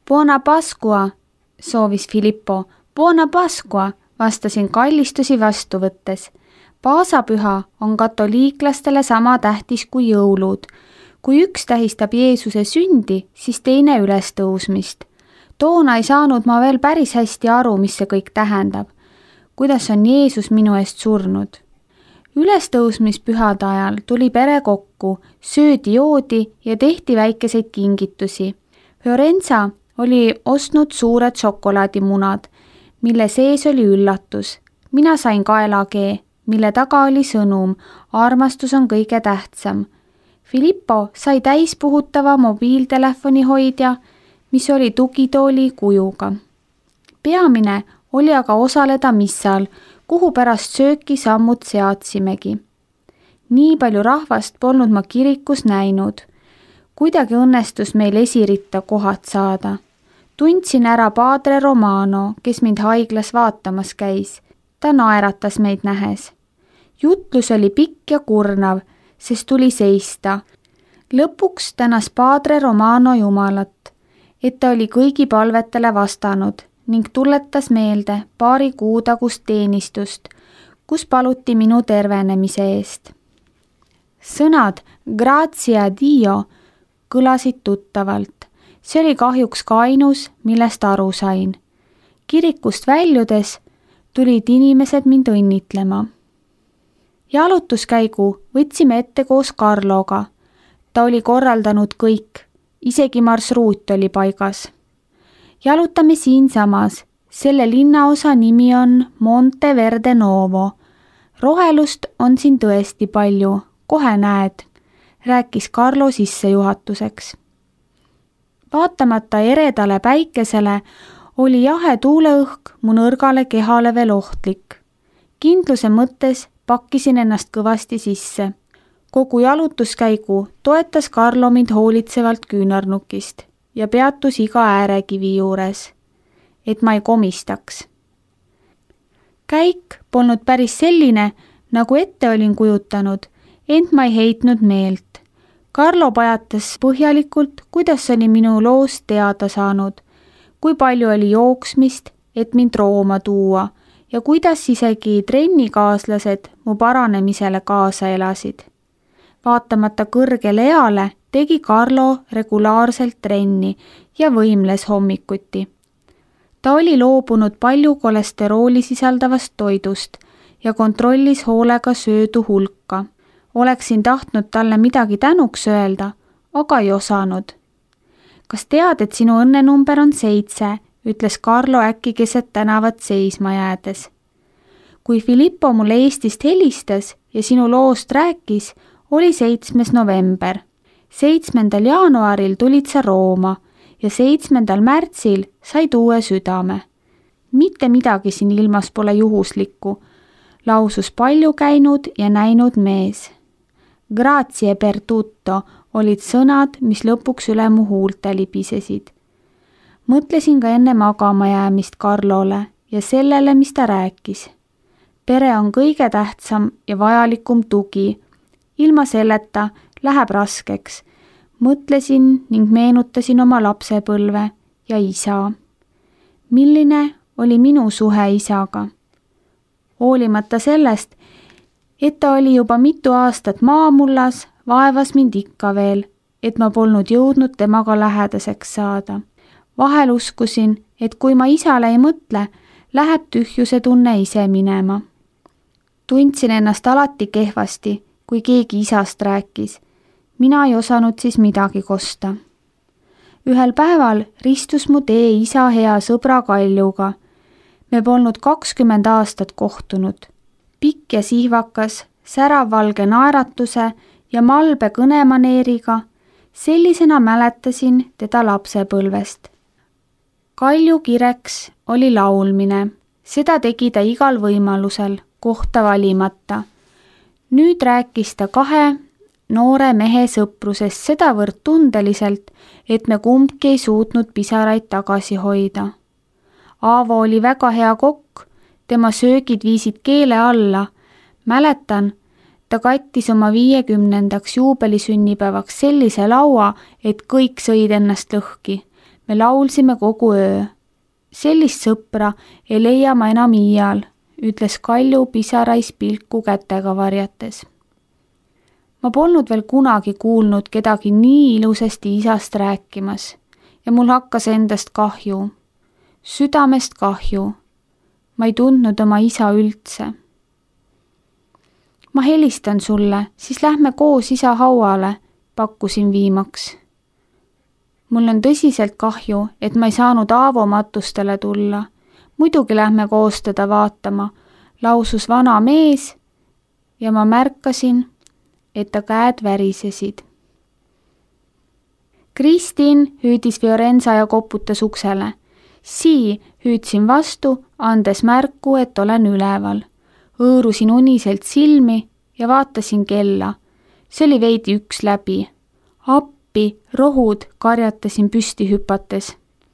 Buona Pasqua, soovis Filippo. Buona Pasqua, vastasin kallistusi vastu võttes. Paasapüha on katoliiklastele sama tähtis kui jõulud. Kui üks tähistab Jeesuse sündi, siis teine ülestõusmist. Toona ei saanud ma veel päris hästi aru, mis see kõik tähendab. Kuidas on Jeesus minu eest surnud? Ülestõusmispühade ajal tuli pere kokku, söödi, joodi ja tehti väikeseid kingitusi. Fiorenza oli ostnud suured šokolaadimunad, mille sees oli üllatus. Mina sain kaelakee, mille taga oli sõnum, armastus on kõige tähtsam. Filippo sai täispuhutava mobiiltelefoni hoidja, mis oli tugitooli kujuga. Peamine oli aga osaleda missal, kuhu pärast sööki sammud seadsimegi. Nii palju rahvast polnud ma kirikus näinud. Kuidagi õnnestus meil esiritta kohad saada. Tundsin ära Padre Romano, kes mind haiglas vaatamas käis. Ta naeratas meid nähes. Jutlus oli pikk ja kurnav, sest tuli seista. Lõpuks tänas Padre Romano Jumalat, et ta oli kõigi palvetele vastanud ning tuletas meelde paari kuu tagust teenistust, kus paluti minu tervenemise eest. Sõnad grazie a Dio kõlasid tuttavalt. See oli kahjuks ka ainus, millest aru sain. Kirikust väljudes tulid inimesed mind õnnitlema. Jalutuskäigu võtsime ette koos Carloga. Ta oli korraldanud kõik, isegi marsruut oli paigas. Jalutame siinsamas, selle linnaosa nimi on Monteverde Novo. Rohelust on siin tõesti palju, kohe näed, rääkis Carlo sissejuhatuseks. Vaatamata eredale päikesele oli jahe tuuleõhk mu nõrgale kehale veel ohtlik. Kindluse mõttes pakkisin ennast kõvasti sisse. Kogu jalutuskäigu toetas Carlo mind hoolitsevalt küünarnukist ja peatus iga äärekivi juures, et ma ei komistaks. Käik polnud päris selline, nagu ette olin kujutanud, ent ma ei heitnud meelt. Carlo pajatas põhjalikult, kuidas oli minu loost teada saanud, kui palju oli jooksmist, et mind Rooma tuua ja kuidas isegi trennikaaslased mu paranemisele kaasa elasid. Vaatamata kõrgele eale tegi Carlo regulaarselt trenni ja võimles hommikuti. Ta oli loobunud palju kolesterooli sisaldavast toidust ja kontrollis hoolega söödu hulka. Oleksin tahtnud talle midagi tänuks öelda, aga ei osanud. Kas tead, et sinu õnnenumber on 7, ütles Carlo äkki keset tänavat seisma jäädes. Kui Filippo mulle Eestist helistas ja sinu loost rääkis, oli 7. november. 7. jaanuaril tulid sa Rooma ja 7. märtsil said uue südame. Mitte midagi siin ilmas pole juhuslikku, lausus palju käinud ja näinud mees. Grazie per tutto olid sõnad, mis lõpuks üle mu huulte libisesid. Mõtlesin ka enne magama jäämist Carlole ja sellele, mis ta rääkis. Pere on kõige tähtsam ja vajalikum tugi. Ilma selleta läheb raskeks. Mõtlesin ning meenutasin oma lapsepõlve ja isa. Milline oli minu suhe isaga? Hoolimata sellest, et ta oli juba mitu aastat maamullas, vaevas mind ikka veel, et ma polnud jõudnud temaga lähedaseks saada. Vahel uskusin, et kui ma isale ei mõtle, läheb tühjuse tunne ise minema. Tundsin ennast alati kehvasti, kui keegi isast rääkis. Mina ei osanud siis midagi kosta. Ühel päeval ristus mu tee isa hea sõbra Kaljuga. Me polnud 20 aastat kohtunud. Pikk ja sihvakas, säravvalge naeratuse ja malbe kõnemaneeriga, sellisena mäletasin teda lapsepõlvest. Kalju kireks oli laulmine, seda tegi ta igal võimalusel, kohta valimata. Nüüd rääkis ta 2 noore mehe sõprusest sedavõrd tundeliselt, et me kumbki ei suutnud pisaraid tagasi hoida. Aavo oli väga hea kokk, tema söögid viisid keele alla. Mäletan, ta kattis oma 50. juubelisünnipäevaks sellise laua, et kõik sõid ennast lõhki. me laulsime kogu öö. Sellist sõpra ei leia ma enam iial, ütles Kalju pisarais pilku kätega varjates. Ma polnud veel kunagi kuulnud kedagi nii ilusasti isast rääkimas ja mul hakkas endast kahju. Südamest kahju. Ma ei tundnud oma isa üldse. Ma helistan sulle, siis lähme koos isa hauale, pakkusin viimaks. Mul on tõsiselt kahju, et ma ei saanud Aavo matustele tulla. Muidugi lähme koos teda vaatama, lausus vana mees ja ma märkasin, et ta käed värisesid. Kristin hüüdis Fiorenza ja koputas uksele. Sii hüüdsin vastu, andes märku, et olen üleval. Hõõrusin uniselt silmi ja vaatasin kella. See oli veidi 1 läbi. Appi, rohud, karjatasin püsti hüpates.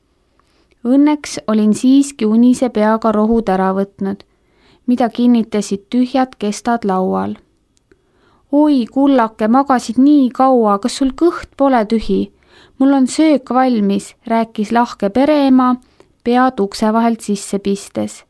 Õnneks olin siiski unise peaga rohud ära võtnud, mida kinnitasid tühjad kestad laual. Oi, kullake, magasid nii kaua, kas sul kõht pole tühi? Mul on söök valmis, rääkis lahke pereema, pead ukse vahelt sisse pistes.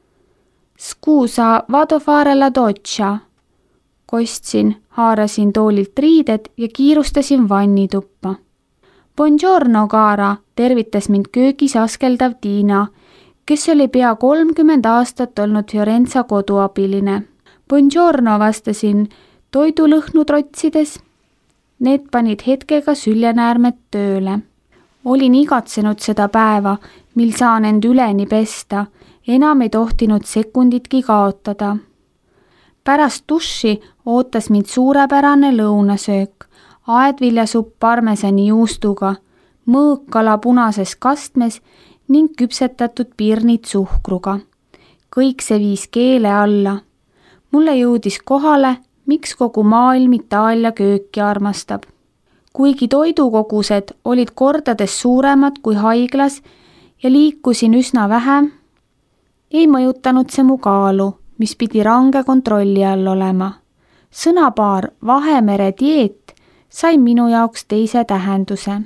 Scusa, vado fare la doccia. Kostsin, haarasin toolilt riided ja kiirustasin vannituppa. Buongiorno, Kaara, tervitas mind köögis askeldav Tiina, kes oli pea 30 aastat olnud Fiorenza koduabiline. Buongiorno, vastasin toidulõhnu trotsides. Need panid hetkega süljenäärmed tööle. Olin igatsenud seda päeva, mil saan end üleni pesta, enam ei tohtinud sekunditki kaotada. Pärast duši ootas mind suurepärane lõunasöök, aedviljasupp parmesani juustuga, mõõkkala punases kastmes ning küpsetatud pirnid suhkruga. Kõik see viis keele alla. Mulle jõudis kohale, miks kogu maailm Itaalia kööki armastab. Kuigi toidukogused olid kordades suuremad kui haiglas ja liikusin üsna vähe, ei mõjutanud see mu kaalu, mis pidi range kontrolli all olema. Sõnapaar Vahemere dieet sai minu jaoks teise tähenduse.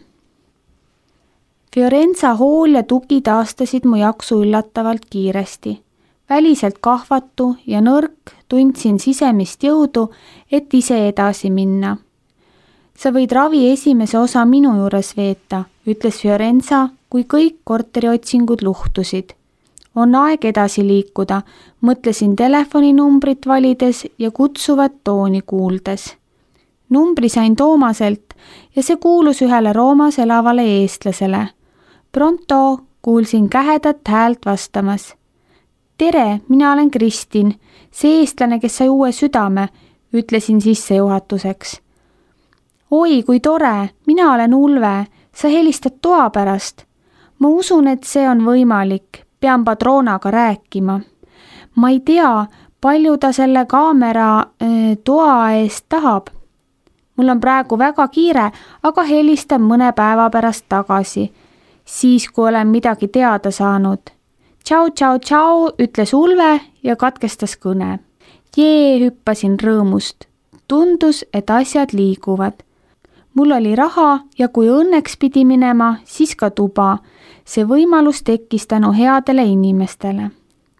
Fiorenza hool ja tugi taastasid mu jaksu üllatavalt kiiresti. Väliselt kahvatu ja nõrk tundsin sisemist jõudu, et ise edasi minna. Sa võid ravi esimese osa minu juures veeta, ütles Fiorenza, kui kõik korteriotsingud luhtusid. On aeg edasi liikuda, mõtlesin telefoninumbrit valides ja kutsuvat tooni kuuldes. Numbri sain Toomaselt ja see kuulus ühele Roomas elavale eestlasele. Pronto kuulsin kähedat häält vastamas. Tere, mina olen Kristin, see eestlane, kes sai uue südame, ütlesin sissejuhatuseks. Oi, kui tore, mina olen Ulve, sa helistad toa pärast. Ma usun, et see on võimalik, pean padroonaga rääkima. Ma ei tea, palju ta selle kaamera toa eest tahab. Mul on praegu väga kiire, aga helistan mõne päeva pärast tagasi, siis kui olen midagi teada saanud. Tšau, tšau, tšau, ütles Ulve ja katkestas kõne. Jee, hüppasin rõõmust. Tundus, et asjad liiguvad. Mul oli raha ja kui õnneks pidi minema, siis ka tuba. See võimalus tekkis tänu headele inimestele.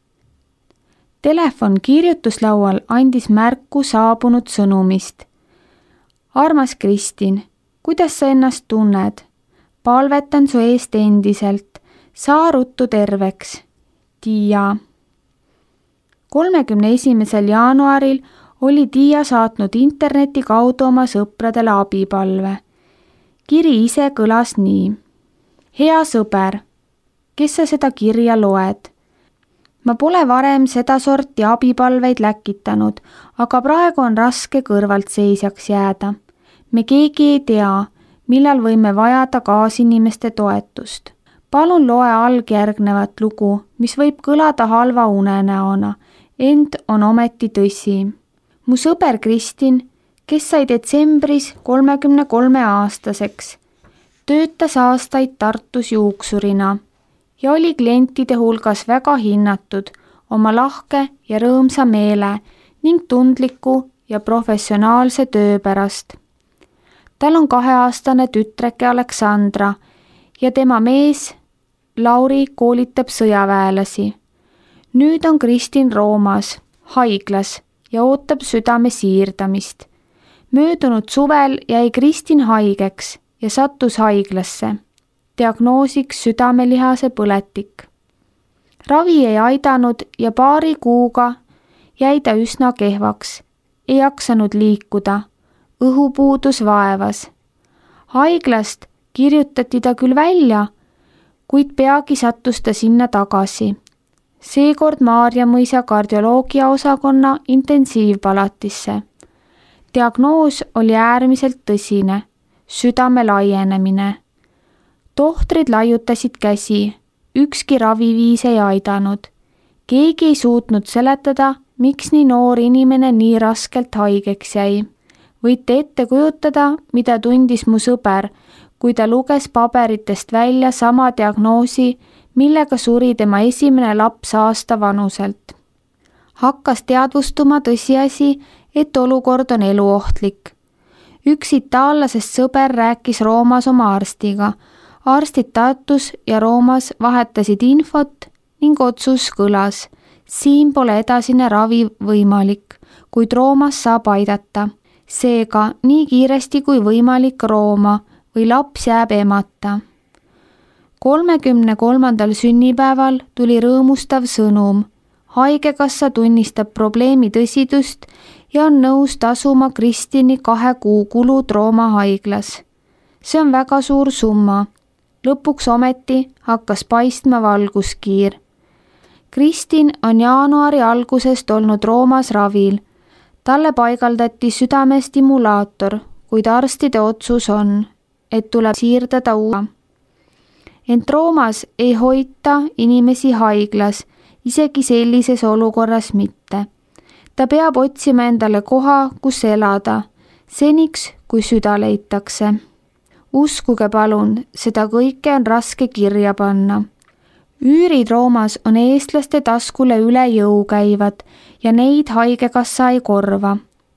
Telefon kirjutuslaual andis märku saabunud sõnumist. Armas Kristin, kuidas sa ennast tunned? Palvetan su eest endiselt. Saa ruttu terveks. Tiia. 31. jaanuaril oli Tiia saatnud interneti kaudu oma sõpradele abipalve. Kiri ise kõlas nii. Hea sõber, kes sa seda kirja loed? Ma pole varem seda sorti abipalveid läkitanud, aga praegu on raske kõrvaltseisjaks jääda. Me keegi ei tea, millal võime vajada kaasinimeste toetust. Palun loe algjärgnevat lugu, mis võib kõlada halva unenäona, ent on ometi tõsi. Mu sõber Kristin, kes sai detsembris 33 aastaseks, töötas aastaid Tartus juuksurina ja oli klientide hulgas väga hinnatud oma lahke ja rõõmsa meele ning tundliku ja professionaalse töö pärast. Tal on 2-aastane tütreke Aleksandra ja tema mees Lauri koolitab sõjaväelasi. Nüüd on Kristin Roomas, haiglas ja ootab südame siirdamist. Möödunud suvel jäi Kristin haigeks ja sattus haiglasse. Diagnoosiks südamelihase põletik. Ravi ei aidanud ja paari kuuga jäi ta üsna kehvaks. Ei jaksanud liikuda. Õhupuudus vaevas. Haiglast kirjutati ta küll välja, kuid peagi sattus ta sinna tagasi. Seekord Maarjamõisa kardioloogia osakonna intensiivpalatisse. Diagnoos oli äärmiselt tõsine, südame laienemine. Tohtrid laiutasid käsi, ükski raviviis ei aidanud. Keegi ei suutnud seletada, miks nii noor inimene nii raskelt haigeks jäi. Võite ette kujutada, mida tundis mu sõber, kui ta luges paberitest välja sama diagnoosi, millega suri tema esimene laps aasta vanuselt. Hakkas teadvustuma tõsiasi, et olukord on eluohtlik. Üks itaallasest sõber rääkis Roomas oma arstiga. Arstid Tartus ja Roomas vahetasid infot ning otsus kõlas. Siin pole edasine ravi võimalik, kuid Roomas saab aidata. Seega nii kiiresti kui võimalik Rooma või laps jääb emata. 33. sünnipäeval tuli rõõmustav sõnum. Haigekassa tunnistab probleemi tõsidust ja on nõus tasuma Kristini 2 kuu kulud Rooma haiglas. See on väga suur summa. Lõpuks ometi hakkas paistma valguskiir. Kristin on jaanuari algusest olnud Roomas ravil. Talle paigaldati südamestimulaator, kuid arstide otsus on, et tuleb siirdada uue. Ent Roomas ei hoita inimesi haiglas, isegi sellises olukorras mitte. Ta peab otsima endale koha, kus elada, seniks kui süda leitakse. Uskuge palun, seda kõike on raske kirja panna. Üürid Roomas on eestlaste taskule üle jõu käivad ja neid haigekassa ei korva.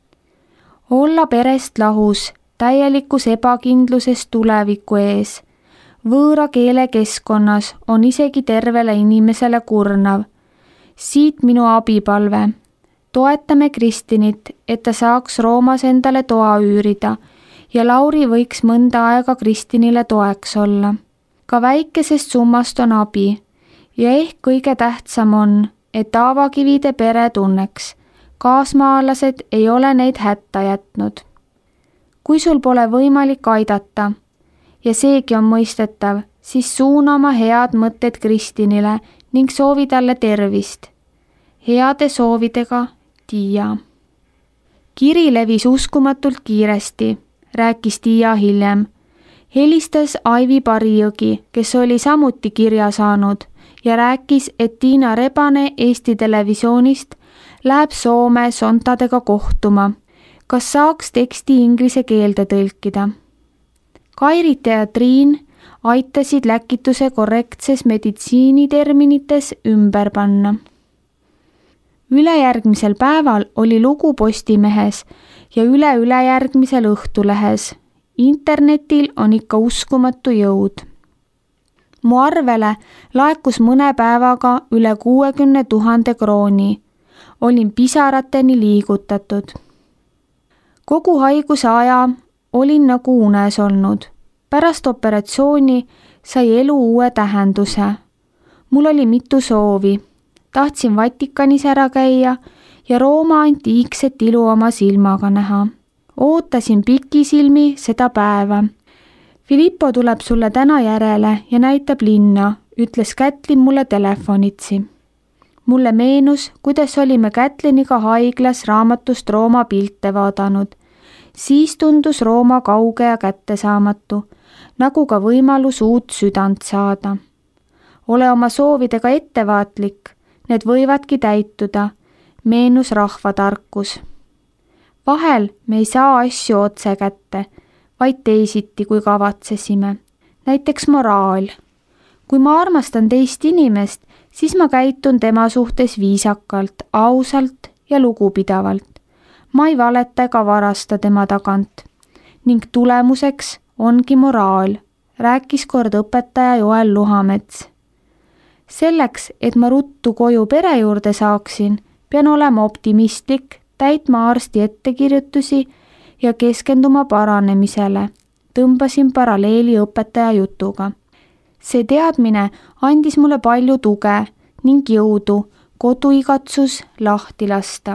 Olla perest lahus, täielikus ebakindluses tuleviku ees. Võõra keele keskkonnas on isegi tervele inimesele kurnav. Siit minu abipalve. Toetame Kristinit, et ta saaks Roomas endale toa üürida ja Lauri võiks mõnda aega Kristinile toeks olla. Ka väikesest summast on abi ja ehk kõige tähtsam on, et Aavakivide pere tunneks. Kaasmaalased ei ole neid hätta jätnud. Kui sul pole võimalik aidata ja seegi on mõistetav, siis suuna oma head mõtted Kristinile ning soovi talle tervist. Heade soovidega, Tiia. Kiri levis uskumatult kiiresti, rääkis Tiia hiljem. Helistas Aivi Parijõgi, kes oli samuti kirja saanud ja rääkis, et Tiina Rebane Eesti Televisioonist läheb Soome sontadega kohtuma. Kas saaks teksti inglise keelde tõlkida? Kairit ja Triin aitasid läkituse korrektses meditsiiniterminites ümber panna. Ülejärgmisel päeval oli lugu Postimehes ja ülejärgmisel Õhtulehes. Internetil on ikka uskumatu jõud. Mu arvele laekus mõne päevaga üle 60 000 krooni. Olin pisarateni liigutatud. Kogu haiguse aja olin nagu unes olnud. Pärast operatsiooni sai elu uue tähenduse. Mul oli mitu soovi. Tahtsin Vatikanis ära käia ja Rooma antiikset ilu oma silmaga näha. Ootasin pikisilmi seda päeva. Filippo tuleb sulle täna järele ja näitab linna, ütles Kätlin mulle telefonitsi. Mulle meenus, kuidas olime Kätliniga haiglas raamatust Rooma pilte vaadanud. Siis tundus Rooma kauge ja kättesaamatu, nagu ka võimalus uut südant saada. Ole oma soovidega ettevaatlik, need võivadki täituda, meenus rahvatarkus. Vahel me ei saa asju otse kätte, vaid teisiti, kui kavatsesime. Näiteks moraal. Kui ma armastan teist inimest, siis ma käitun tema suhtes viisakalt, ausalt ja lugupidavalt. Ma ei valeta ega varasta tema tagant. Ning tulemuseks ongi moraal, rääkis kord õpetaja Joel Luhamets. Selleks, et ma ruttu koju pere juurde saaksin, pean olema optimistlik, täitma arsti ettekirjutusi ja keskenduma paranemisele. Tõmbasin paralleeli õpetaja jutuga. See teadmine andis mulle palju tuge ning jõudu koduigatsus lahti lasta.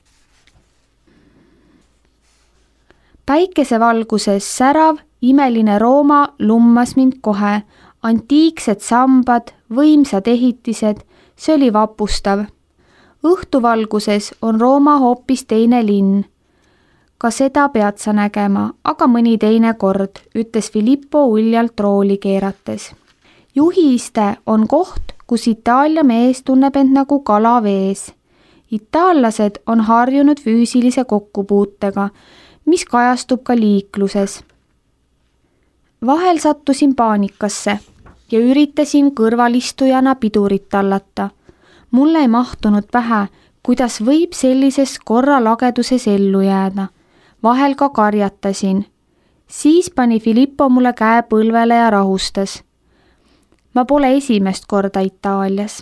Päikesevalguses särav, imeline Rooma lummas mind kohe. Antiiksed sambad, võimsad ehitised, see oli vapustav. Õhtuvalguses on Rooma hoopis teine linn. Ka seda pead sa nägema, aga mõni teine kord, ütles Filippo uljalt rooli keerates. Juhiiste on koht, kus Itaalia mees tunneb end nagu kala vees. Itaallased on harjunud füüsilise kokkupuutega, mis kajastub ka liikluses. Vahel sattusin paanikasse ja üritasin kõrvalistujana pidurit tallata. Mulle ei mahtunud pähe, kuidas võib sellises korralageduses ellu jääda. Vahel ka karjatasin. Siis pani Filippo mulle käe põlvele ja rahustas. Ma pole esimest korda Itaalias.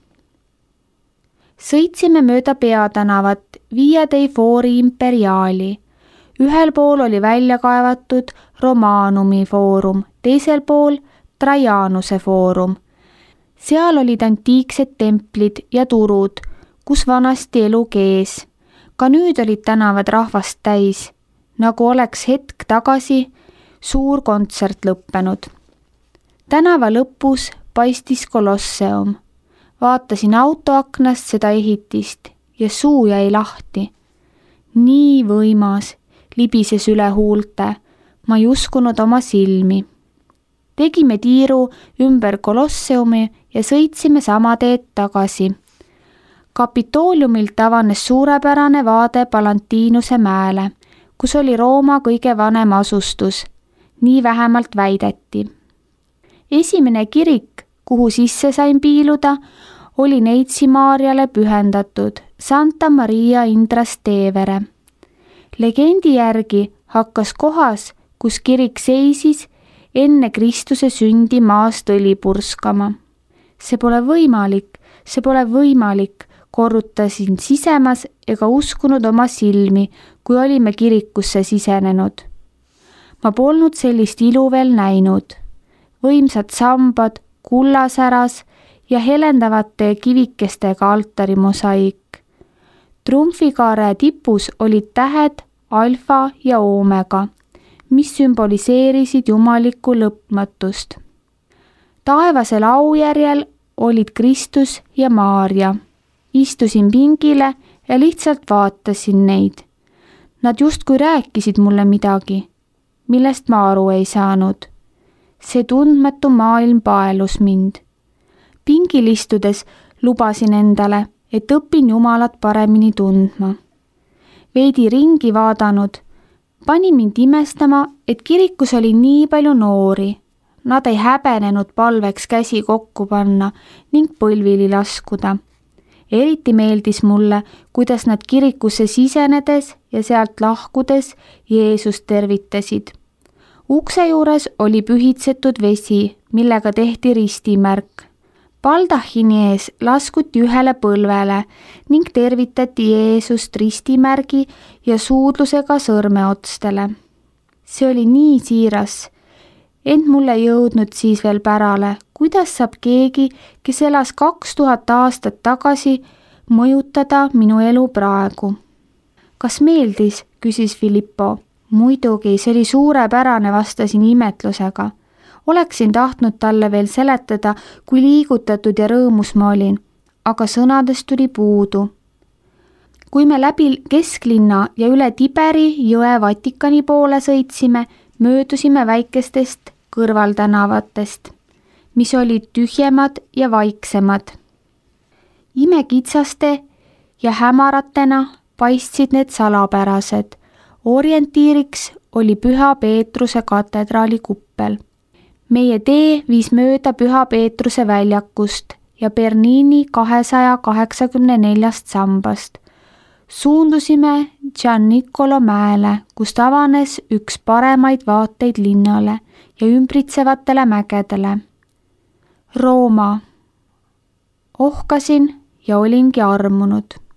Sõitsime mööda peatänavat Via dei Fori Imperiali. Ühel pool oli välja kaevatud Romanumi foorum, teisel pool Trajanuse foorum. Seal olid antiiksed templid ja turud, kus vanasti elu kees. Ka nüüd olid tänavad rahvast täis, nagu oleks hetk tagasi suur kontsert lõppenud. Tänava lõpus paistis Kolosseum. Vaatasin autoaknast seda ehitist ja suu jäi lahti. Nii võimas, libises üle huulte. Ma ei uskunud oma silmi. Tegime tiiru ümber Kolosseumi ja sõitsime sama teed tagasi. Kapitooliumilt avanes suurepärane vaade Palantinuse mäele, kus oli Rooma kõige vanem asustus. Nii vähemalt väideti. Esimene kirik, kuhu sisse sain piiluda, oli Neitsi Maarjale pühendatud Santa Maria in Trastevere. Legendi järgi hakkas kohas, kus kirik seisis, enne Kristuse sündi maast õli purskama. See pole võimalik, korrutasin sisemas ega uskunud oma silmi, kui olime kirikusse sisenenud. Ma polnud sellist ilu veel näinud. Võimsad sambad, kullasäras ja helendavate kivikestega altarimusaik. Trumfikaare tipus olid tähed alfa ja oomega, mis sümboliseerisid jumalikku lõpmatust. Taevasel aujärjel olid Kristus ja Maarja. Istusin pingile ja lihtsalt vaatasin neid. Nad justkui rääkisid mulle midagi, millest ma aru ei saanud. See tundmatu maailm paelus mind. Pingil istudes lubasin endale, et õpin Jumalat paremini tundma. Veidi ringi vaadanud, pani mind imestama, et kirikus oli nii palju noori. Nad ei häbenenud palveks käsi kokku panna ning põlvili laskuda. Eriti meeldis mulle, kuidas nad kirikusse sisenedes ja sealt lahkudes Jeesust tervitasid. Ukse juures oli pühitsetud vesi, millega tehti ristimärk. Baldahini ees laskuti ühele põlvele ning tervitati Jeesust ristimärgi ja suudlusega sõrmeotstele. See oli nii siiras, ent mulle ei jõudnud siis veel pärale, kuidas saab keegi, kes elas 2000 aastat tagasi, mõjutada minu elu praegu. Kas meeldis, küsis Filippo. Muidugi, see oli suurepärane, vastasin imetlusega. Oleksin tahtnud talle veel seletada, kui liigutatud ja rõõmus ma olin, aga sõnadest tuli puudu. Kui me läbi kesklinna ja üle Tiberi jõe Vatikani poole sõitsime, möödusime väikestest kõrvaltänavatest, mis olid tühjemad ja vaiksemad. Imekitsaste ja hämaratena paistsid need salapärased. Orientiiriks oli Püha Peetruse katedraali kuppel. Meie tee viis mööda Püha Peetruse väljakust ja Bernini 284 sambast. Suundusime Gian Nicolo mäele, kust avanes üks paremaid vaateid linnale ja ümbritsevatele mägedele. Rooma. Ohkasin ja olingi armunud.